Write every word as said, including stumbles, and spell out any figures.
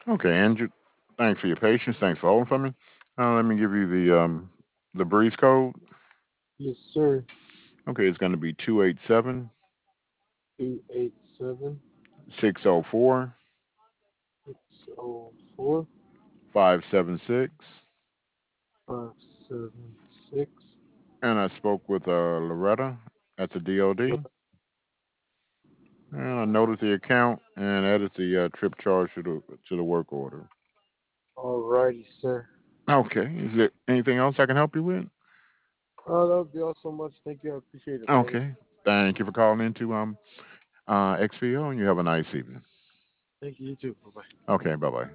Okay, Andrew. Thanks for your patience. Thanks for holding for me. Uh, let me give you the um the breeze code. Yes, sir. Okay, it's going to be two eight seven Two eight seven six zero four six zero four five seven six. five seven six. And I spoke with uh, Loretta at the D O D. And I noted the account and added the uh, trip charge to the to the work order. Alrighty, sir. Okay. Is there anything else I can help you with? Uh, that would be all so much. Thank you. I appreciate it, brother. Okay. Thank you for calling into um uh X P O, and you have a nice evening. Thank you. You too. Bye bye. Okay. Bye bye.